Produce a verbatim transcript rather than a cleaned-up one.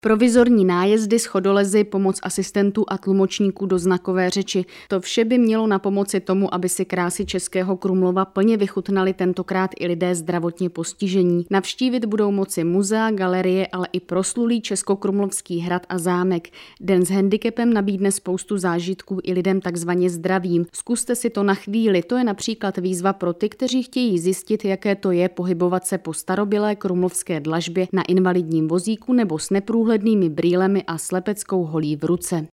Provizorní nájezdy, schodolezy, pomoc asistentů a tlumočníků do znakové řeči. To vše by mělo napomoci tomu, aby si krásy Českého Krumlova plně vychutnali tentokrát i lidé zdravotně postižení. Navštívit budou moci muzea, galerie, ale i proslulý Českokrumlovský hrad a zámek. Den s handicapem nabídne spoustu zážitků i lidem takzvaně zdravým. Zkuste si to na chvíli, to je například výzva pro ty, kteří chtějí zjistit, jaké to je pohybovat se po starobylé krumlovské dlažbě na invalidním vozíku nebo s neprůhlednými brýlemi a slepeckou holí v ruce.